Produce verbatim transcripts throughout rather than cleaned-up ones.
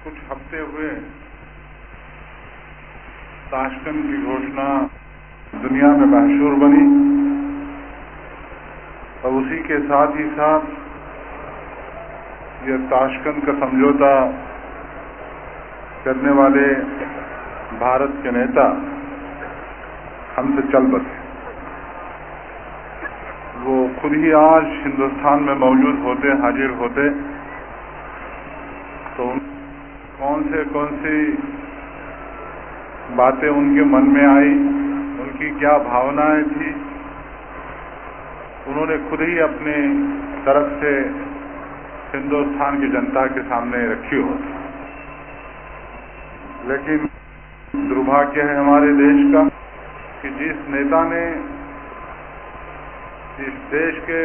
کچھ ہفتے ہوئے تاشکند کی گھوشنا دنیا میں مشہور بنی اور اسی کے ساتھ ہی ساتھ یہ تاشکند کا سمجھوتا کرنے والے بھارت کے نیتا ہم سے چل بسے. وہ خود ہی آج ہندوستان میں موجود ہوتے حاضر ہوتے تو کون سے کون سی باتیں ان کے من میں آئی, ان کی کیا بھاونائیں تھی, انہوں نے خود ہی اپنے طرف سے ہندوستان کی جنتا کے سامنے رکھی ہوتی. لیکن دربھاگیہ ہے ہمارے دیش کا کہ جس نیتا نے اس دیش کے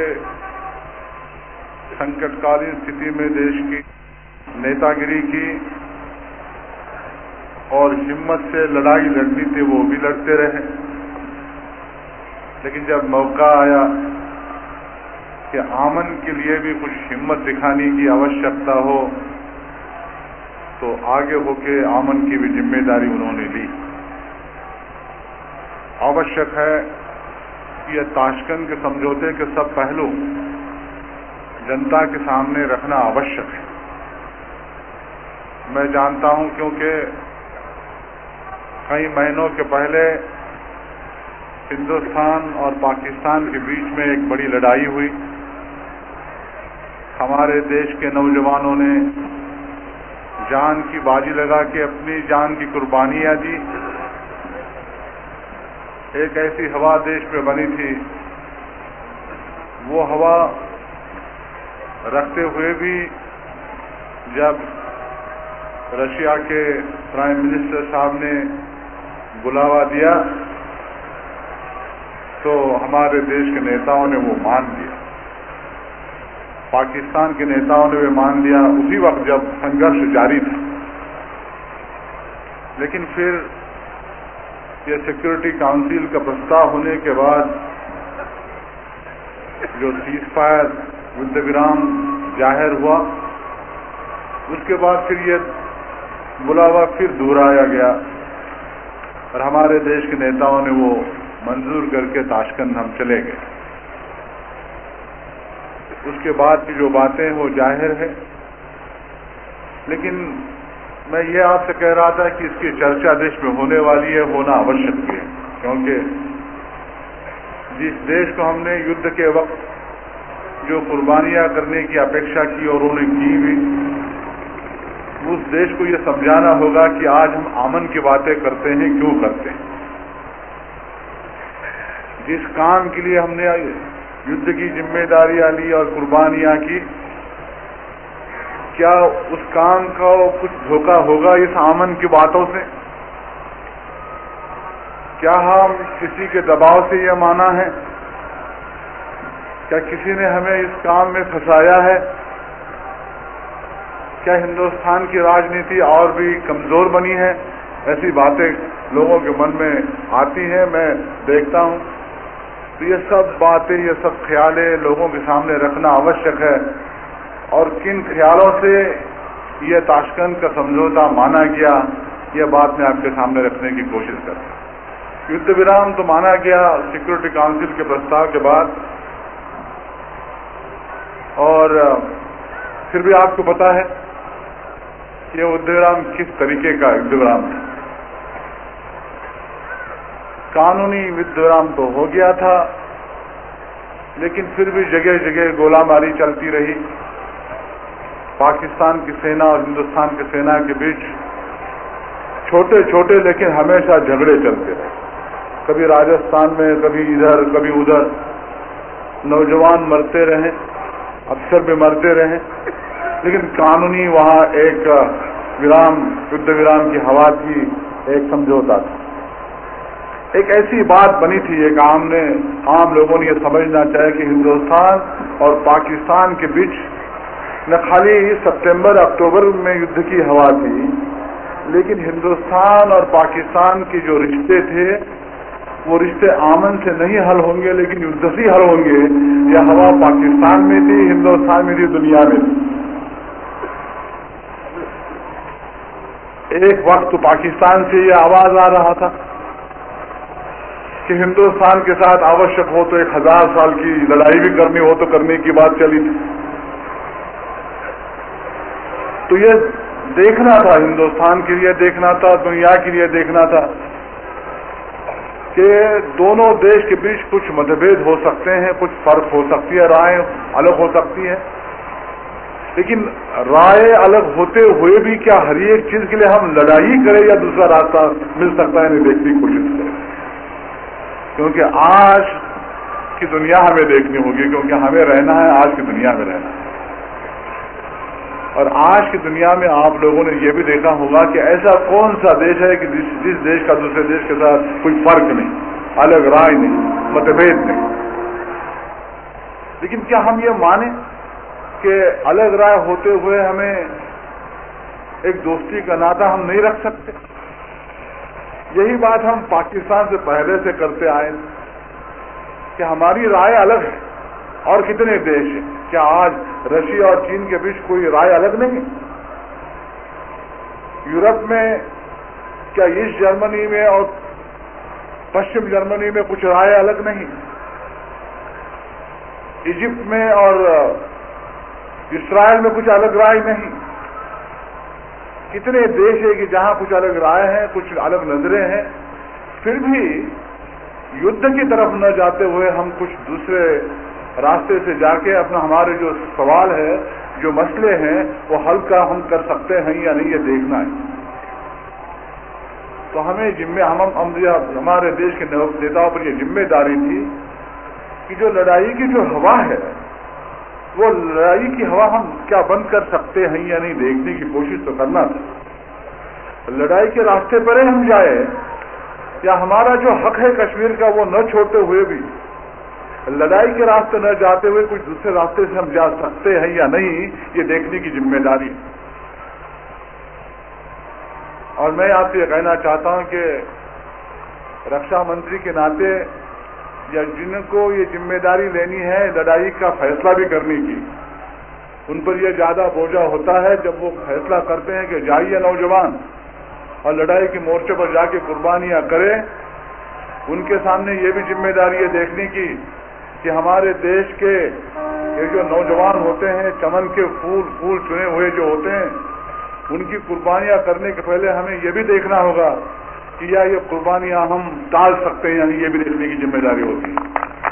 سنکٹ کالین استھتی میں دیش کی نیتا گری کی اور ہمت سے لڑائی لڑنی تھی وہ بھی لڑتے رہے. لیکن جب موقع آیا کہ آمن کے لیے بھی کچھ ہمت دکھانے کی آوشکتا ہو تو آگے ہو کے آمن کی بھی ذمہ داری انہوں نے لی. آوشک ہے کہ یہ تاشکند کے سمجھوتے کے سب پہلو جنتا کے سامنے رکھنا آوشک ہے. میں جانتا ہوں کیونکہ کئی مہینوں کے پہلے ہندوستان اور پاکستان کے بیچ میں ایک بڑی لڑائی ہوئی. ہمارے دیش کے نوجوانوں نے جان کی بازی لگا کے اپنی جان کی قربانیاں دی. ایک ایسی ہوا دیش میں بنی تھی, وہ ہوا رکھتے ہوئے بھی جب رشیا کے پرائم منسٹر صاحب نے بلاوا دیا تو ہمارے دیش کے نیتاؤں نے وہ مان لیا, پاکستان کے نیتاؤں نے وہ مان لیا اسی وقت جب سنگرش جاری تھا. لیکن پھر یہ سیکورٹی کاؤنسل کا پرستاو ہونے کے بعد جو سیز فائر یدھ ورام ظاہر ہوا, اس کے بعد پھر یہ بلاوا پھر دہرایا گیا اور ہمارے دیش کے نیتاؤں نے وہ منظور کر کے تاشکند ہم چلے گئے. اس کے بعد کی جو باتیں وہ ظاہر ہے. لیکن میں یہ آپ سے کہہ رہا تھا کہ اس کی چرچا دیش میں ہونے والی ہے, ہونا آوشک بھی ہے, کیونکہ جس دیش کو ہم نے یدھ کے وقت جو قربانیاں کرنے کی اپیکشا کی اور انہوں نے کی بھی, اس دیش کو یہ سمجھانا ہوگا کہ آج ہم آمن کی باتیں کرتے ہیں کیوں کرتے ہیں. جس کام کے لیے ہم نے یدھ کی ذمہ داریاں لی اور قربانیاں کی, کیا اس کام کا کچھ دھوکہ ہوگا اس آمن کی باتوں سے؟ کیا ہم کسی کے دباؤ سے یہ مانا ہے؟ کیا کسی نے ہمیں اس کام میں پھنسایا ہے؟ کیا ہندوستان کی راجنیتی اور بھی کمزور بنی ہے؟ ایسی باتیں لوگوں کے من میں آتی ہیں, میں دیکھتا ہوں. تو یہ سب باتیں, یہ سب خیالیں لوگوں کے سامنے رکھنا آوشک ہے. اور کن خیالوں سے یہ تاشکند کا سمجھوتا مانا گیا, یہ بات میں آپ کے سامنے رکھنے کی کوشش کرتا ہوں. یدھ ورام تو مانا گیا سیکورٹی کاؤنسل کے پرستاو کے بعد, اور پھر بھی آپ کو پتا ہے کہ یہ یدھ ورام کس طریقے کا یدھ ورام تھا. قانونی یدھ ورام تو ہو گیا تھا, لیکن پھر بھی جگہ جگہ گولہ باری چلتی رہی. پاکستان کی سینا اور ہندوستان کی سینا کے بیچ چھوٹے چھوٹے لیکن ہمیشہ جھگڑے چلتے رہے. کبھی راجستھان میں, کبھی ادھر, کبھی ادھر. نوجوان مرتے رہے, افسر بھی مرتے رہے, لیکن قانونی وہاں ایک ورام یدھ ورام کی ہوا تھی, ایک سمجھوتا تھا. ایک ایسی بات بنی تھی, ایک عام نے عام لوگوں نے یہ سمجھنا چاہے کہ ہندوستان اور پاکستان کے بیچ نہ خالی ستمبر اکتوبر میں یدھ کی ہوا تھی, لیکن ہندوستان اور پاکستان کے جو رشتے تھے وہ رشتے آمن سے نہیں حل ہوں گے لیکن یدھ سے حل ہوں گے. یہ ہوا پاکستان میں تھی, ہندوستان میں تھی, دنیا میں تھی. ایک وقت تو پاکستان سے یہ آواز آ رہا تھا کہ ہندوستان کے ساتھ آوشک ہو تو ایک ہزار سال کی لڑائی بھی کرنی ہو تو کرنے کی بات چلی تھی. تو یہ دیکھنا تھا، ہندوستان کے لیے دیکھنا تھا، دنیا کے لیے دیکھنا تھا کہ دونوں دیش کے بیچ کچھ متبھید ہو سکتے ہیں، کچھ فرق ہو سکتی ہے، رائے الگ ہو سکتی ہے، لیکن رائے الگ ہوتے ہوئے بھی کیا ہر ایک چیز کے لیے ہم لڑائی کریں یا دوسرا راستہ مل سکتا ہے نہیں دیکھنے کی کوشش کریں. کیونکہ آج کی دنیا ہمیں دیکھنی ہوگی، کیونکہ ہمیں رہنا ہے آج کی دنیا میں رہنا ہے. اور آج کی دنیا میں آپ لوگوں نے یہ بھی دیکھا ہوگا کہ ایسا کون سا دیش ہے کہ جس جس دیش کا دوسرے دیش کے ساتھ کوئی فرق نہیں، الگ رائے نہیں، متبھید نہیں. لیکن کیا ہم یہ مانیں کہ الگ رائے ہوتے ہوئے ہمیں ایک دوستی کا ناطہ ہم نہیں رکھ سکتے؟ یہی بات ہم پاکستان سے پہلے سے کرتے آئے کہ ہماری رائے الگ ہے. اور کتنے دیش ہیں؟ کیا آج رشیا اور چین کے بیچ کوئی رائے الگ نہیں؟ یورپ میں کیا ایسٹ جرمنی میں اور پشچم جرمنی میں کچھ رائے الگ نہیں؟ ایجپٹ میں اور اسرائیل میں کچھ الگ رائے نہیں؟ کتنے دیش ہیں کہ جہاں کچھ الگ رائے ہیں، کچھ الگ نظریں ہیں، پھر بھی یدھ کی طرف نہ جاتے ہوئے ہم کچھ دوسرے راستے سے جا کے اپنا ہمارے جو سوال ہے، جو مسئلے ہیں، وہ حل کا ہم کر سکتے ہیں یا نہیں، یہ دیکھنا ہے. تو ہمیں ذمہ ہم ہمارے دیش کے نیتاؤں پر یہ ذمہ داری تھی کہ جو لڑائی کی جو ہوا ہے، وہ لڑائی کی ہوا ہم کیا بند کر سکتے ہیں یا نہیں، دیکھنے کی کوشش تو کرنا تھا. لڑائی کے راستے پر ہی ہم جائے یا ہمارا جو حق ہے کشمیر کا وہ نہ چھوڑتے ہوئے بھی لڑائی کے راستے نہ جاتے ہوئے کچھ دوسرے راستے سے ہم جا سکتے ہیں یا نہیں، یہ دیکھنے کی ذمہ داری ہے. اور میں آپ سے یہ کہنا چاہتا ہوں کہ رکشا منتری کے ناطے یا جن کو یہ ذمہ داری لینی ہے لڑائی کا فیصلہ بھی کرنے کی، ان پر یہ زیادہ بوجھا ہوتا ہے جب وہ فیصلہ کرتے ہیں کہ جائیے نوجوان اور لڑائی کے مورچے پر جا کے قربانیاں کریں. ان کے سامنے یہ بھی ذمہ داری ہے دیکھنے کی کہ ہمارے دیش کے یہ جو نوجوان ہوتے ہیں، چمن کے پھول پھول چنے ہوئے جو ہوتے ہیں، ان کی قربانیاں کرنے کے پہلے ہمیں یہ بھی دیکھنا ہوگا کہ یا یہ قربانیاں ہم ٹال سکتے ہیں، یعنی یہ بھی دیکھنے کی ذمہ داری ہوتی ہے.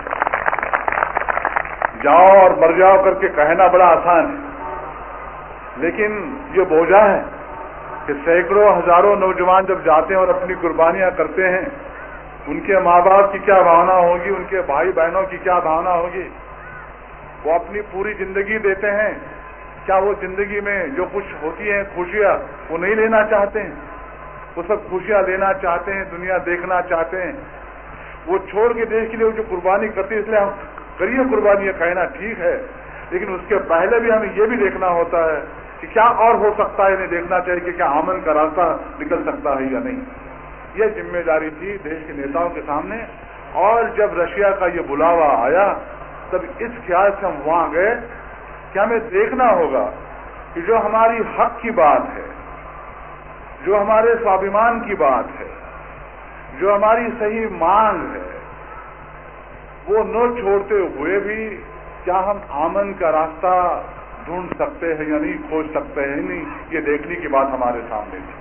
جاؤ اور مر جاؤ کر کے کہنا بڑا آسان ہے، لیکن یہ بوجھا ہے کہ سینکڑوں ہزاروں نوجوان جب جاتے ہیں اور اپنی قربانیاں کرتے ہیں، ان کے ماں باپ کی کیا بھاونا ہوگی، ان کے بھائی بہنوں کی کیا بھاونا ہوگی. وہ اپنی پوری زندگی دیتے ہیں، کیا وہ زندگی میں جو کچھ ہوتی ہیں خوشیاں وہ نہیں لینا چاہتے ہیں؟ وہ سب خوشیاں لینا چاہتے ہیں، دنیا دیکھنا چاہتے ہیں. وہ چھوڑ کے دیش کے لیے جو قربانی کرتے ہیں، اس لیے ہم کریے قربانی کہنا ٹھیک ہے، لیکن اس کے پہلے بھی ہمیں یہ بھی دیکھنا ہوتا ہے کہ کیا اور ہو سکتا ہے. انہیں دیکھنا چاہیے کہ کیا امن کا راستہ نکل سکتا ہے یا نہیں. یہ ذمہ داری تھی دیش کے نیتاؤں کے سامنے. اور جب رشیا کا یہ بلاوا آیا تب اس خیال سے ہم وہاں گئے کہ ہمیں دیکھنا ہوگا کہ جو ہماری حق کی بات ہے، جو ہمارے سوابھیمان کی بات ہے، جو ہماری صحیح مانگ ہے، وہ نہ چھوڑتے ہوئے بھی کیا ہم امن کا راستہ ڈھونڈ سکتے ہیں یا نہیں، کھوج سکتے ہیں نہیں، یہ دیکھنے کی بات ہمارے سامنے تھی.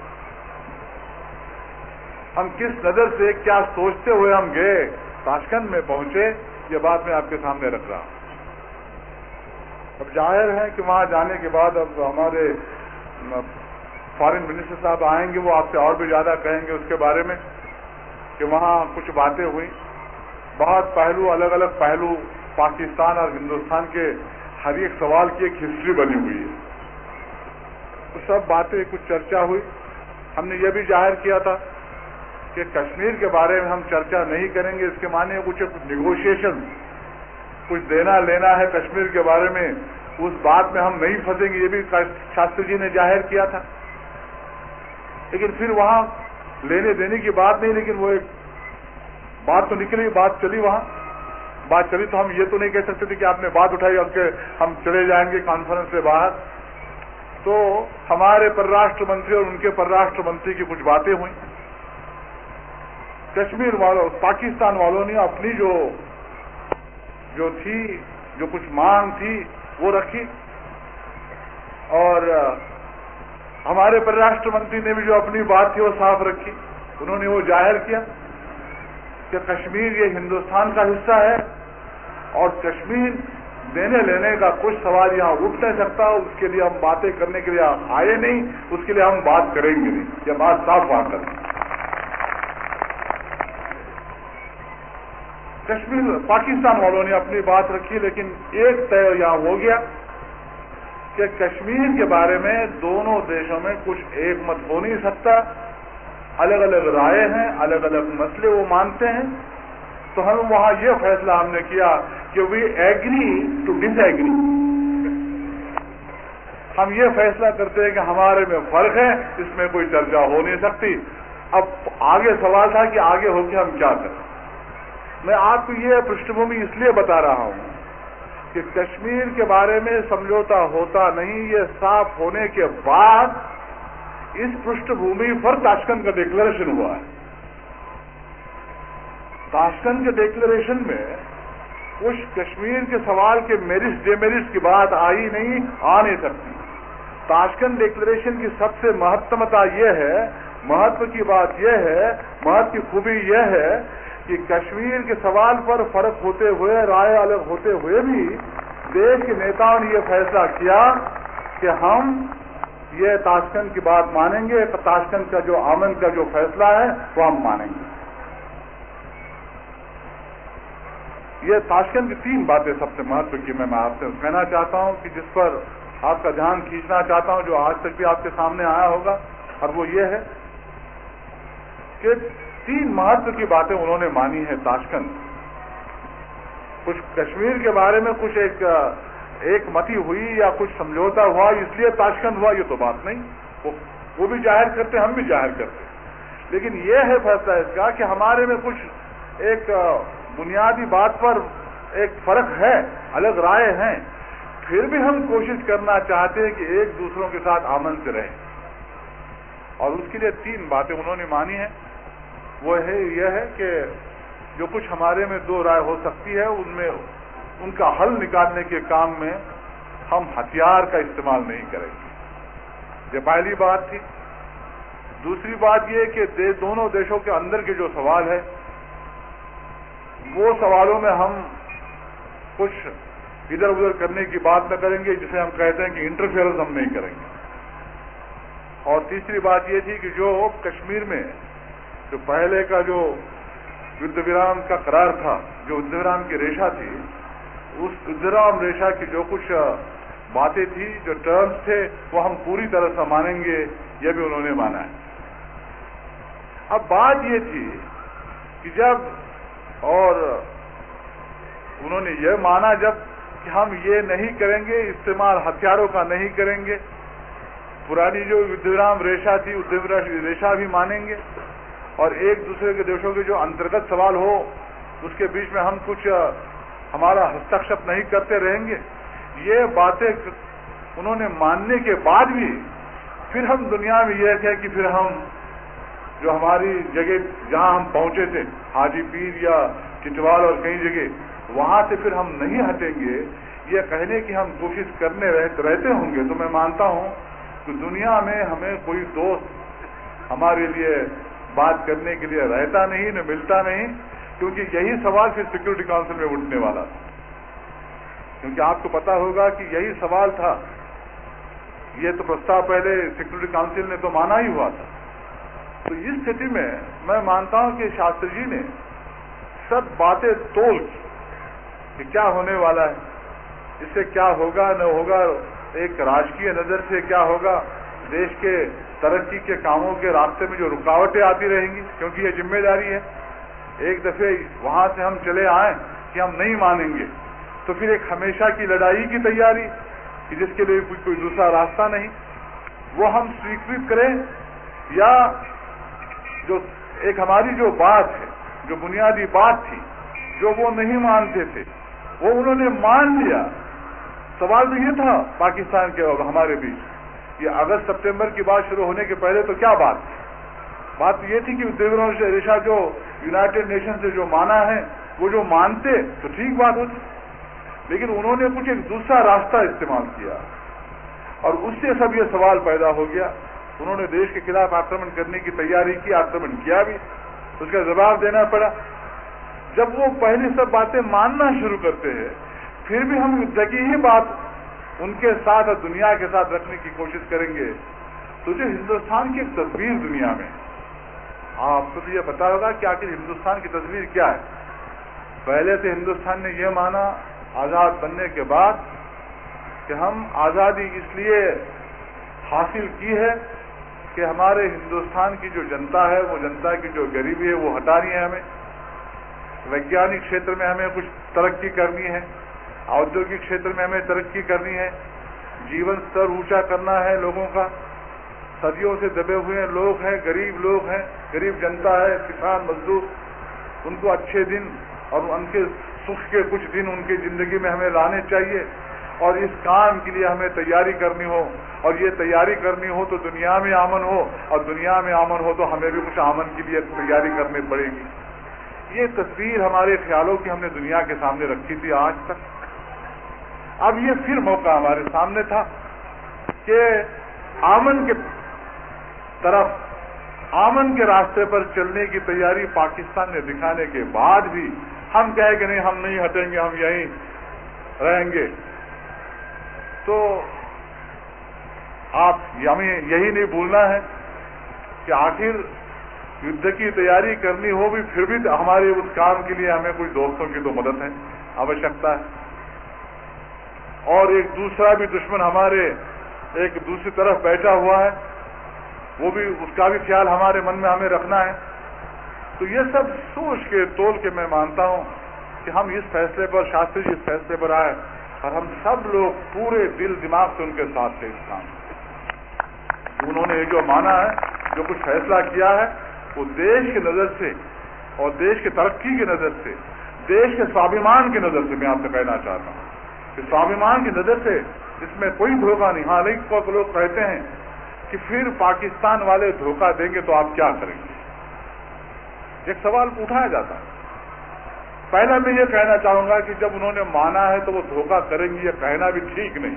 ہم کس نظر سے کیا سوچتے ہوئے ہم گئے تاشکند میں پہنچے، یہ بات میں آپ کے سامنے رکھ رہا ہوں. اب ظاہر ہے کہ وہاں جانے کے بعد اب ہمارے فارن منسٹر صاحب آئیں گے، وہ آپ سے اور بھی زیادہ کہیں گے اس کے بارے میں کہ وہاں کچھ باتیں ہوئی. بہت پہلو، الگ الگ پہلو پاکستان اور ہندوستان کے ہر ایک سوال کی ایک ہسٹری بنی ہوئی ہے. تو سب باتیں کچھ چرچا ہوئی. ہم نے یہ بھی ظاہر کیا تھا کہ کشمیر کے بارے میں ہم چرچا نہیں کریں گے، اس کے معنی کچھ نیگوشیشن، کچھ دینا لینا ہے کشمیر کے بارے میں، اس بات میں ہم نہیں پھنسیں گے، یہ بھی شاستری جی نے ظاہر کیا تھا. لیکن پھر وہاں لینے دینے کی بات نہیں، لیکن وہ ایک بات تو نکلی، بات چلی. وہاں بات چلی تو ہم یہ تو نہیں کہہ سکتے تھے کہ آپ نے بات اٹھائی اور کہ ہم چلے جائیں گے کانفرنس سے باہر. تو ہمارے پرراشٹر منتری اور ان کے پرراشٹر منتری کی کچھ باتیں ہوئیں. کشمیر والوں پاکستان والوں نے اپنی جو جو تھی جو کچھ مانگ تھی وہ رکھی, اور ہمارے پرراشٹر منتری نے بھی جو اپنی بات تھی وہ صاف رکھی. انہوں نے وہ ظاہر کیا کہ کشمیر یہ ہندوستان کا حصہ ہے اور کشمیر دینے لینے کا کچھ سوال یہاں اٹھ نہیں سکتا. اس کے لیے ہم باتیں کرنے کے لیے آئے نہیں, اس کے لیے ہم بات کریں گے نہیں. یہ بات صاف بات کریں. کشمیر پاکستان والوں نے اپنی بات رکھی, لیکن ایک طے یہاں ہو گیا کہ کشمیر کے بارے میں دونوں دیشوں میں کچھ ایک مت ہو نہیں سکتا. الگ الگ رائے ہیں, الگ الگ مسئلے وہ مانتے ہیں. تو ہم وہاں یہ فیصلہ ہم نے کیا کہ we agree to disagree. ہم یہ فیصلہ کرتے ہیں کہ ہمارے میں فرق ہے, اس میں کوئی چرچا ہو نہیں سکتی. اب آگے سوال تھا کہ آگے ہو کے ہم کیا کریں. میں آپ کو یہ پشٹ بھومی اس لیے بتا رہا ہوں کہ کشمیر کے بارے میں سمجھوتا ہوتا نہیں. یہ صاف ہونے کے بعد اس پشٹ بھومی پر تاشکند کا ڈکلیریشن ہوا ہے. تاشکند کے ڈکلیریشن میں کچھ کشمیر کے سوال کے میرٹس ڈی میرٹس کی بات آئی نہیں, آ نہیں سکتی. تاشکند ڈکلیریشن کی سب سے مہتمتا یہ ہے, مہتو کی بات یہ ہے, مہتو کی خوبی یہ ہے کہ کشمیر کے سوال پر فرق ہوتے ہوئے, رائے الگ ہوتے ہوئے بھی دیش کے نیتاؤں نے یہ فیصلہ کیا کہ ہم یہ تاشکند کی بات مانیں گے. تاشکند کا جو امن کا جو فیصلہ ہے وہ ہم مانیں گے. یہ تاشکند کی تین باتیں سب سے مہتو کی میں آپ سے کہنا چاہتا ہوں کہ جس پر آپ کا دھیان کھینچنا چاہتا ہوں, جو آج تک بھی آپ کے سامنے آیا ہوگا, اور وہ یہ ہے کہ تین مہتو کی باتیں انہوں نے مانی ہے تاشکند. کچھ کشمیر کے بارے میں کچھ ایک ایک متی ہوئی یا کچھ سمجھوتا ہوا اس لیے تاشکند ہوا, یہ تو بات نہیں. وہ وہ بھی ظاہر کرتے, ہم بھی ظاہر کرتے. لیکن یہ ہے فیصلہ اس کا کہ ہمارے میں کچھ ایک بنیادی بات پر ایک فرق ہے, الگ رائے ہیں, پھر بھی ہم کوشش کرنا چاہتے ہیں کہ ایک دوسروں کے ساتھ امن سے رہیں. اور اس کے لیے تین باتیں انہوں نے مانی ہیں. وہ ہے یہ ہے کہ جو کچھ ہمارے میں دو رائے ہو سکتی ہے ان میں ان کا حل نکالنے کے کام میں ہم ہتھیار کا استعمال نہیں کریں گے. یہ پہلی بات تھی. دوسری بات یہ کہ دے دونوں دیشوں کے اندر کے جو سوال ہے وہ سوالوں میں ہم کچھ ادھر ادھر کرنے کی بات نہ کریں گے, جسے ہم کہتے ہیں کہ انٹرفیئرنس ہم نہیں کریں گے. اور تیسری بات یہ تھی کہ جو کشمیر میں جو پہلے کا جو یدھ ورام کا قرار تھا, جو یدھ ورام کی ریشا تھی, اس یدھ ورام ریشا کی جو کچھ باتیں تھی, جو ٹرمز تھے, وہ ہم پوری طرح سے مانیں گے. یہ بھی انہوں نے مانا ہے. اب بات یہ تھی کہ جب اور انہوں نے یہ مانا جب کہ ہم یہ نہیں کریں گے, استعمال ہتھیاروں کا نہیں کریں گے. پرانی جو یدھ ورام ریشا تھی, یدھ ورام ریشا بھی مانیں گے, اور ایک دوسرے کے دیشوں کے جو انترگت سوال ہو اس کے بیچ میں ہم کچھ ہمارا ہستکشپ نہیں کرتے رہیں گے. یہ باتیں انہوں نے ماننے کے بعد بھی پھر ہم دنیا میں یہ ہے کہ پھر ہم جو ہماری جگہ جہاں ہم پہنچے تھے, حاجی پیر یا چٹوال اور کئی جگہ, وہاں سے پھر ہم نہیں ہٹیں گے. یہ کہنے کی ہم کوشش کرنے رہتے ہوں گے. تو میں مانتا ہوں کہ دنیا میں ہمیں کوئی دوست ہمارے لیے بات کرنے کے لیے رہتا نہیں, نہ ملتا نہیں, کیونکہ یہی سوال پھر سیکورٹی کاؤنسل میں اٹھنے والا تھا. کیونکہ آپ کو پتا ہوگا کہ یہی سوال تھا. یہ تو پرستاو پہلے سیکورٹی کاؤنسل نے تو مانا ہی ہوا تھا. تو اس استھتی میں میں مانتا ہوں کہ شاستری جی نے سب باتیں تول کہ کیا ہونے والا ہے, اس سے کیا ہوگا نہ ہوگا, ایک راجکیہ نظر سے کیا ہوگا, دیش کے ترقی کے کاموں کے راستے میں جو رکاوٹیں آتی رہیں گی, کیونکہ یہ ذمہ داری ہے. ایک دفعے وہاں سے ہم چلے آئیں کہ ہم نہیں مانیں گے, تو پھر ایک ہمیشہ کی لڑائی کی تیاری کہ جس کے لیے کوئی کوئی دوسرا راستہ نہیں. وہ ہم سویکرت کریں, یا جو ایک ہماری جو بات ہے, جو بنیادی بات تھی, جو وہ نہیں مانتے تھے, وہ انہوں نے مان لیا. سوال تو یہ تھا پاکستان کے اور ہمارے بیچ, یہ اگست سپتمبر کی بات شروع ہونے کے پہلے تو کیا بات تھی؟ بات یہ تھی کہ دیگروں سے ریشا جو یونائٹڈ نیشن سے جو مانا ہے وہ جو مانتے تو ٹھیک بات ہوتی، لیکن انہوں نے کچھ ایک دوسرا راستہ استعمال کیا اور اس سے سب یہ سوال پیدا ہو گیا. انہوں نے دیش کے خلاف آکرمن کرنے کی تیاری کی، آکرمن کیا بھی، اس کا جواب دینا پڑا. جب وہ پہلی سب باتیں ماننا شروع کرتے ہیں پھر بھی ہم یدھ کی ہی بات ان کے ساتھ اور دنیا کے ساتھ رکھنے کی کوشش کریں گے تو جو ہندوستان کی ایک تصویر دنیا میں، آپ کو تو یہ پتا ہوگا کہ آخر ہندوستان کی تصویر کیا ہے. پہلے سے ہندوستان نے یہ مانا آزاد بننے کے بعد کہ ہم آزادی اس لیے حاصل کی ہے کہ ہمارے ہندوستان کی جو جنتا ہے وہ جنتا کی جو غریبی ہے وہ ہٹانی ہے، ہمیں ویگیانک چھیتر میں ہمیں کچھ ترقی کرنی ہے، اودیوگک چھیتر میں ہمیں ترقی کرنی ہے، جیون سطر اونچا کرنا ہے لوگوں کا. صدیوں سے دبے ہوئے لوگ ہیں، غریب لوگ ہیں، غریب جنتا ہے، کسان مزدور، ان کو اچھے دن اور ان کے سکھ کے کچھ دن ان کی زندگی میں ہمیں لانے چاہیے اور اس کام کے لیے ہمیں تیاری کرنی ہو اور یہ تیاری کرنی ہو تو دنیا میں امن ہو اور دنیا میں امن ہو تو ہمیں بھی کچھ امن کے لیے تیاری کرنی پڑے گی. یہ تصویر ہمارے خیالوں کی ہم نے دنیا کے سامنے رکھی تھی آج تک. اب یہ پھر موقع ہمارے سامنے تھا کہ امن کے طرف امن کے راستے پر چلنے کی تیاری پاکستان نے دکھانے کے بعد بھی ہم کہیں کہ نہیں ہم نہیں ہٹیں گے، ہم یہیں رہیں گے. تو آپ ہمیں یہی نہیں بھولنا ہے کہ آخر یدھ کی تیاری کرنی ہو بھی پھر بھی ہمارے اس کام کے لیے ہمیں کچھ دوستوں کی تو مدد ہے، آوشکتا ہے. اور ایک دوسرا بھی دشمن ہمارے ایک دوسری طرف بیٹھا ہوا ہے، وہ بھی اس کا بھی خیال ہمارے من میں ہمیں رکھنا ہے. تو یہ سب سوچ کے تول کے میں مانتا ہوں کہ ہم اس فیصلے پر شاستری جی اس فیصلے پر آئے اور ہم سب لوگ پورے دل دماغ سے ان کے ساتھ تھے اس کام. انہوں نے یہ جو مانا ہے، جو کچھ فیصلہ کیا ہے، وہ دیش کی نظر سے اور دیش کی ترقی کی نظر سے، دیش کے سوابھیمان کی نظر سے میں آپ سے کہنا چاہتا ہوں کہ سوابھیمان کی نظر سے اس میں کوئی دھوکہ نہیں. ہاں لیکن کو لوگ کہتے ہیں کہ پھر پاکستان والے دھوکہ دیں گے تو آپ کیا کریں گے؟ ایک سوال اٹھایا جاتا ہے. پہلا میں یہ کہنا چاہوں گا کہ جب انہوں نے مانا ہے تو وہ دھوکہ کریں گے یہ کہنا بھی ٹھیک نہیں.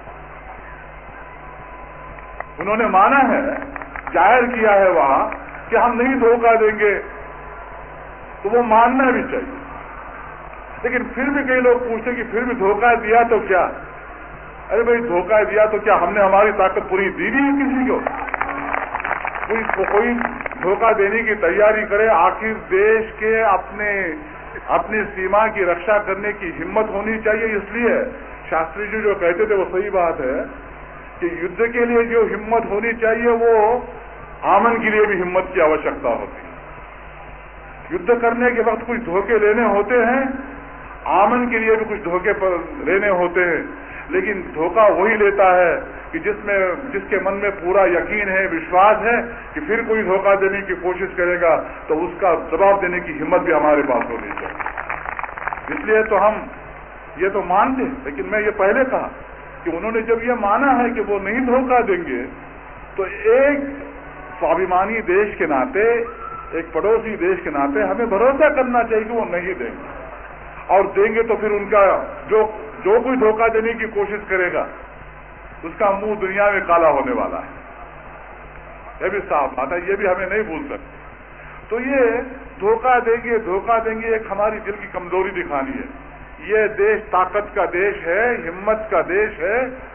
انہوں نے مانا ہے، ظاہر کیا ہے وہاں کہ ہم نہیں دھوکہ دیں گے تو وہ ماننا بھی چاہیے. لیکن پھر بھی کئی لوگ پوچھتے کہ پھر بھی دھوکہ دیا تو کیا؟ ارے بھائی دھوکہ دیا تو کیا ہم نے ہماری طاقت پوری دی دی کسی کو؟ کوئی کوئی دھوکہ دینے کی تیاری کرے. آخر دیش کے اپنے اپنی سیما کی رکشا کرنے کی ہمت ہونی چاہیے. اس لیے شاستری جی جو کہتے تھے وہ صحیح بات ہے کہ یدھ کے لیے جو ہمت ہونی چاہیے وہ آمن کے لیے بھی ہمت کی آوشکتا ہوتی ہے. یدھ کرنے کے وقت کچھ دھوکے لینے ہوتے ہیں، آمن کے لیے بھی کچھ دھوکے پر لینے ہوتے ہیں. لیکن دھوکہ وہی لیتا ہے کہ جس میں جس کے من میں پورا یقین ہے، وشواس ہے کہ پھر کوئی دھوکہ دینے کی کوشش کرے گا تو اس کا جواب دینے کی ہمت بھی ہمارے پاس ہونی چاہیے. اس لیے تو ہم یہ تو مانتے، لیکن میں یہ پہلے کہا کہ انہوں نے جب یہ مانا ہے کہ وہ نہیں دھوکہ دیں گے تو ایک سوابھیمانی دیش کے ناطے، ایک پڑوسی دیش کے ناطے ہمیں بھروسہ کرنا چاہیے کہ وہ نہیں دیں گے. اور دیں گے تو پھر ان کا جو جو کوئی دھوکہ دینے کی کوشش کرے گا اس کا منہ دنیا میں کالا ہونے والا ہے. یہ بھی صاف بات ہے، یہ بھی ہمیں نہیں بھول سکتے. تو یہ دھوکہ دیں گے دھوکہ دیں گے ایک ہماری دل کی کمزوری دکھانی ہے. یہ دیش طاقت کا دیش ہے، ہمت کا دیش ہے.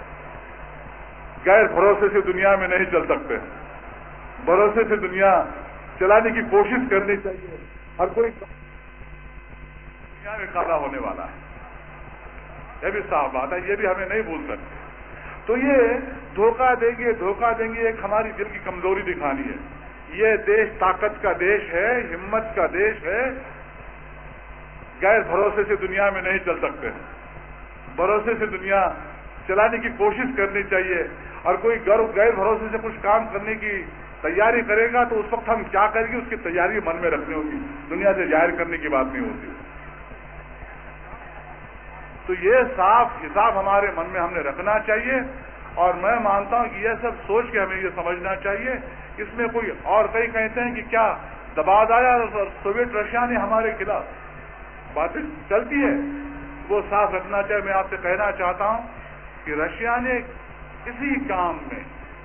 غیر بھروسے سے دنیا میں نہیں چل سکتے، بھروسے سے دنیا چلانے کی کوشش کرنی چاہیے. ہر کوئی دنیا میں کالا ہونے والا ہے، یہ بھی صاف بات ہے، یہ بھی ہمیں نہیں بھول سکتے. تو یہ دھوکہ دیں گے دھوکہ دیں گے ایک ہماری دل کی کمزوری دکھانی ہے. یہ دیش طاقت کا دیش ہے، ہمت کا دیش ہے. غیر بھروسے سے دنیا میں نہیں چل سکتے، بھروسے سے دنیا چلانے کی کوشش کرنی چاہیے. اور کوئی غیر بھروسے سے کچھ کام کرنے کی تیاری کرے گا تو اس وقت ہم کیا کریں گے اس کی تیاری من میں رکھنی ہوگی، دنیا سے ظاہر کرنے کی بات نہیں ہوتی. تو یہ صاف حساب ہمارے من میں ہم نے رکھنا چاہیے اور میں مانتا ہوں کہ یہ سب سوچ کے ہمیں یہ سمجھنا چاہیے، اس میں کوئی اور کئی کہتے ہیں کہ کیا دباؤ آیا اور سوویت رشیا نے ہمارے خلاف باتیں چلتی ہے، وہ صاف رکھنا چاہیے۔ میں آپ سے کہنا چاہتا ہوں کہ رشیا نے کسی کام میں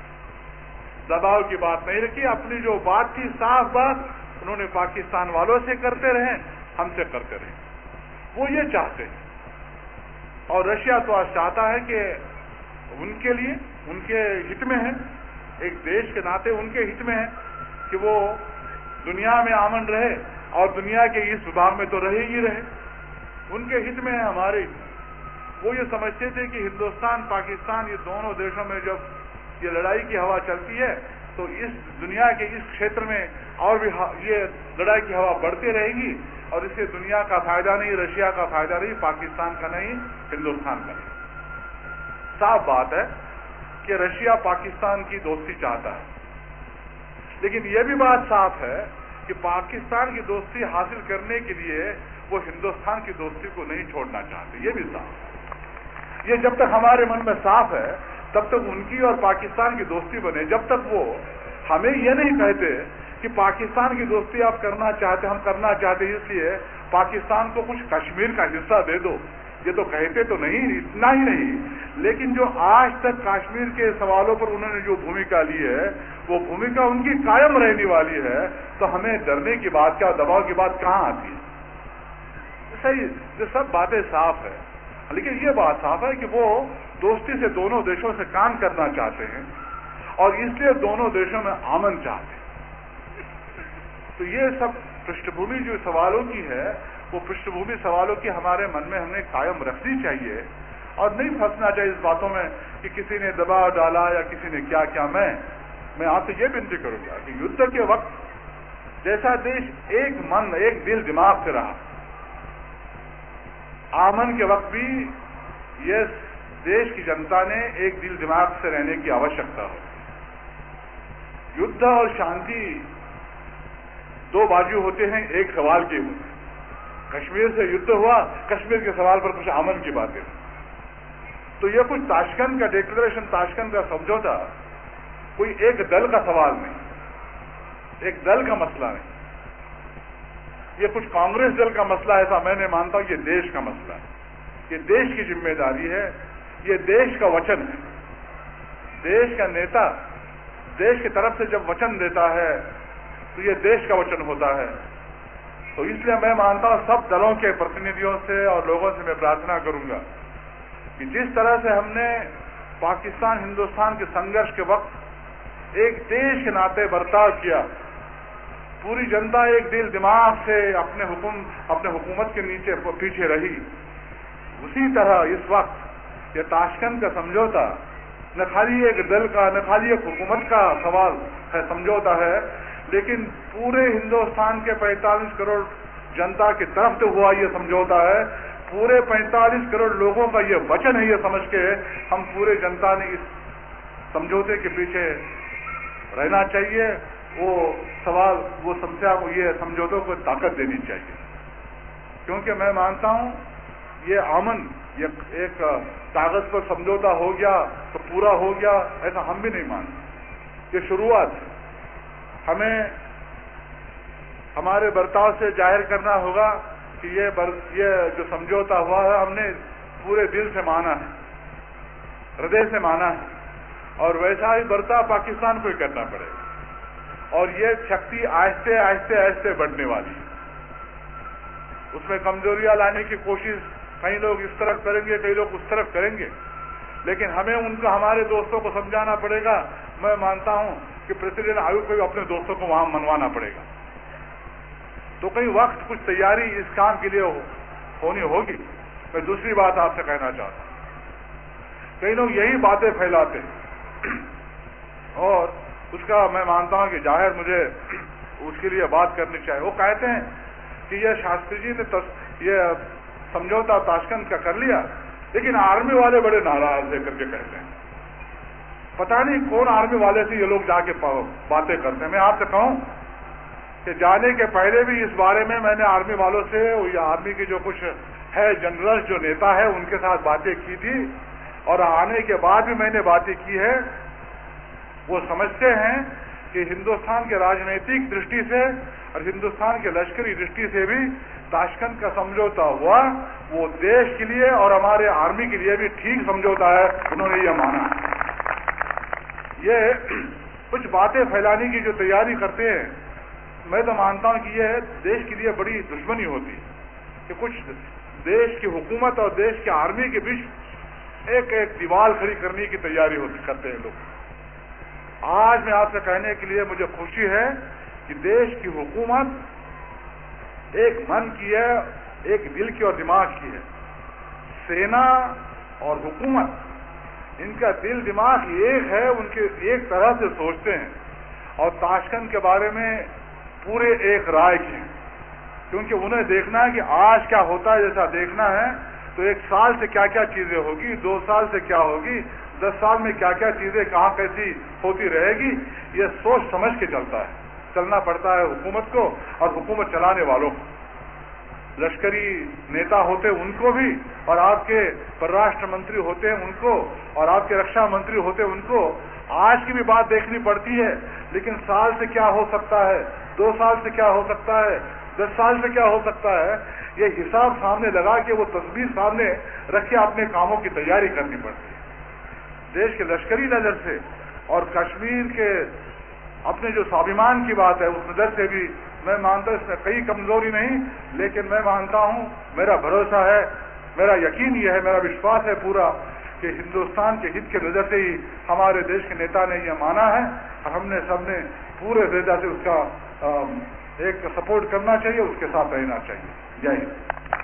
دباؤ کی بات نہیں رکھی، اپنی جو بات تھی صاف بات انہوں نے پاکستان والوں سے کرتے رہے، ہم سے کرتے رہے، وہ یہ چاہتے ہیں۔ اور رشیا تو آج چاہتا ہے کہ ان کے لیے ان کے ہت میں ہے، ایک دیش کے ناطے ان کے ہت میں ہے کہ وہ دنیا میں امن رہے، اور دنیا کے اس بھاگ میں تو رہے ہی رہے، ان کے ہت میں ہے، ہمارے وہ یہ سمجھتے تھے کہ ہندوستان پاکستان یہ دونوں دیشوں میں جب یہ لڑائی کی ہوا چلتی ہے تو اس دنیا کے اس چھیتر میں اور بھی یہ لڑائی کی ہوا بڑھتی رہے گی، اور اس سے دنیا کا فائدہ نہیں، رشیا کا فائدہ نہیں، پاکستان کا نہیں، ہندوستان کا نہیں۔ صاف بات ہے کہ رشیا پاکستان کی دوستی چاہتا ہے، لیکن یہ بھی بات صاف ہے کہ پاکستان کی دوستی حاصل کرنے کے لیے وہ ہندوستان کی دوستی کو نہیں چھوڑنا چاہتے، یہ بھی صاف ہے۔ یہ جب تک ہمارے من میں صاف ہے تب تک ان کی اور پاکستان کی دوستی بنے، جب تک وہ ہمیں یہ نہیں کہتے کہ پاکستان کی دوستی آپ کرنا چاہتے، ہم کرنا چاہتے اس لیے پاکستان کو کچھ کشمیر کا حصہ دے دو، یہ تو کہتے تو نہیں، اتنا ہی نہیں، لیکن جو آج تک کشمیر کے سوالوں پر انہوں نے جو بھومکا لی ہے وہ بھومکا ان کی قائم رہنے والی ہے، تو ہمیں ڈرنے کی بات کیا، دباؤ کی بات کہاں آتی ہے؟ صحیح، یہ سب باتیں صاف ہے، لیکن یہ بات صاف ہے کہ وہ دوستی سے دونوں دیشوں سے کام کرنا چاہتے ہیں، اور اس لیے دونوں دیشوں میں امن چاہتے ہیں۔ تو یہ سب پشٹ بھومی جو سوالوں کی ہے وہ پشٹ بھومی سوالوں کی ہمارے من میں ہمیں قائم رکھنی چاہیے، اور نہیں پھنسنا چاہیے اس باتوں میں کہ کسی نے دباؤ ڈالا یا کسی نے کیا کیا۔ میں میں آپ سے یہ بنتی کروں گا کہ یدھ کے وقت جیسا دیش ایک من ایک دل دماغ سے رہا، آمن کے وقت بھی یہ دیش کی جنتا نے ایک دل دماغ سے رہنے کی آوشکتا ہو۔ یدھ اور شانتی دو بازو ہوتے ہیں ایک سوال کے ہوتے ہیں۔ کشمیر سے یدھ ہوا، کشمیر کے سوال پر کچھ امن کی باتیں، تو یہ کچھ تاشکند کا ڈیکلریشن، تاشکند کا سمجھوتا کوئی ایک دل کا سوال نہیں، ایک دل کا مسئلہ نہیں، یہ کچھ کانگریس دل کا مسئلہ ہے ایسا میں نے مانتا ہوں، یہ دیش کا مسئلہ ہے، یہ دیش کی ذمہ داری ہے، یہ دیش کا وچن ہے۔ دیش کا نیتا دیش کی طرف سے جب وچن دیتا ہے تو یہ دیش کا وچن ہوتا ہے۔ تو اس لیے میں مانتا ہوں سب دلوں کے پرتنیدھیوں سے اور لوگوں سے میں پرارتھنا کروں گا کہ جس طرح سے ہم نے پاکستان ہندوستان کے سنگرش کے وقت ایک دیش کے ناطے برتاؤ کیا، پوری جنتا ایک دل دماغ سے اپنے حکم اپنے حکومت کے نیچے پیچھے رہی، اسی طرح اس وقت یہ تاشکند کا سمجھوتا نہ خالی ایک دل کا، نہ خالی ایک حکومت کا سوال ہے، سمجھوتا ہے، لیکن پورے ہندوستان کے پینتالیس کروڑ جنتا کی طرف سے ہوا یہ سمجھوتا ہے، پورے پینتالیس کروڑ لوگوں کا یہ وچن ہے، یہ سمجھ کے ہم پورے جنتا نے اس سمجھوتے کے پیچھے رہنا چاہیے، وہ سوال وہ سمسیا کو، یہ سمجھوتوں کو طاقت دینی چاہیے، کیونکہ میں مانتا ہوں یہ امن یہ ایک کاغذ پر سمجھوتا ہو گیا تو پورا ہو گیا، ایسا ہم بھی نہیں مانتے، یہ شروعات ہے، ہمیں ہمارے برتاؤ سے ظاہر کرنا ہوگا کہ یہ بر یہ جو سمجھوتا ہوا ہے ہم نے پورے دل سے مانا ہے، ہردے سے مانا ہے، اور ویسا ہی برتاؤ پاکستان کو ہی کرنا پڑے گا، اور یہ شکتی آہستہ آہستہ آہستہ بڑھنے والی ہے، اس میں کمزوریاں لانے کی کوشش کئی لوگ اس طرف کریں گے، کئی لوگ اس طرف کریں گے، لیکن ہمیں ان کو ہمارے دوستوں کو سمجھانا پڑے گا۔ میں مانتا ہوں کہ پریسیڈنٹ آیوگ کو بھی اپنے دوستوں کو وہاں منوانا پڑے گا، تو کئی وقت کچھ تیاری اس کام کے لیے ہونی ہوگی۔ میں دوسری بات آپ سے کہنا چاہتا ہوں، کئی لوگ یہی باتیں پھیلاتے ہیں، اور اس کا میں مانتا ہوں کہ ظاہر مجھے اس کے لیے بات کرنی چاہیے۔ وہ کہتے ہیں کہ یہ شاستری جی نے یہ سمجھوتا تاشکند کا کر لیا، لیکن آرمی والے بڑے ناراض ہے کر کے کہتے ہیں، پتہ نہیں کون آرمی والے سے یہ لوگ جا کے باتیں کرتے ہیں۔ میں آپ سے کہوں کہ جانے کے پہلے بھی اس بارے میں میں نے آرمی والوں سے یا آرمی کے جو کچھ ہے جنرل جو نیتا ہے ان کے ساتھ باتیں کی تھی، اور آنے کے بعد بھی میں نے باتیں کی ہے، وہ سمجھتے ہیں کہ ہندوستان کے راجنیتک درشٹی سے اور ہندوستان کے لشکری درشٹی سے بھی تاشکند کا سمجھوتا ہوا وہ دیش کے لیے اور ہمارے آرمی کے لیے بھی ٹھیک سمجھوتا ہے، انہوں نے یہ مانا۔ یہ کچھ باتیں پھیلانے کی جو تیاری کرتے ہیں، میں تو مانتا ہوں کہ یہ دیش کے لیے بڑی دشمنی ہوتی ہے کہ کچھ دیش کی حکومت اور دیش کے آرمی کے بیچ ایک ایک دیوار کھڑی کرنے کی تیاری ہوتی کرتے ہیں لوگ۔ آج میں آپ سے کہنے کے لیے مجھے خوشی ہے کہ دیش کی حکومت ایک من کی ہے، ایک دل کی اور دماغ کی ہے۔ سینا اور حکومت ان کا دل دماغ ایک ہے، ان کے ایک طرح سے سوچتے ہیں اور تاشکند کے بارے میں پورے ایک رائے کی ہیں، کیونکہ انہیں دیکھنا ہے کہ آج کیا ہوتا ہے، جیسا دیکھنا ہے تو ایک سال سے کیا کیا چیزیں ہوگی، دو سال سے کیا ہوگی، دس سال میں کیا کیا چیزیں کہاں کیسی ہوتی رہے گی، یہ سوچ سمجھ کے چلتا ہے چلنا پڑتا ہے حکومت کو اور حکومت چلانے والوں کو، لشکری نیتا ہوتے ان کو بھی، اور آپ کے پرراشٹر منتری ہوتے ہیں ان کو، اور آپ کے رکشا منتری ہوتے ہیں ان کو۔ آج کی بھی بات دیکھنی پڑتی ہے، لیکن سال سے کیا ہو سکتا ہے، دو سال سے کیا ہو سکتا ہے، دس سال سے کیا ہو سکتا ہے، یہ حساب سامنے لگا کے وہ تصویر سامنے رکھ کے اپنے کاموں کی تیاری کرنی پڑتی ہے۔ دیش کے لشکری نظر سے اور کشمیر کے اپنے جو سوابھیمان کی بات ہے اس نظر سے بھی میں مانتا ہوں اس میں کئی کمزوری نہیں، لیکن میں مانتا ہوں، میرا بھروسہ ہے، میرا یقین یہ ہے، میرا وشواس ہے پورا کہ ہندوستان کے ہت کے نظر سے ہی ہمارے دیش کے نیتا نے یہ مانا ہے، اور ہم نے سب نے پورے وجہ سے اس کا ایک سپورٹ کرنا چاہیے، اس کے ساتھ رہنا چاہیے۔ جے ہند۔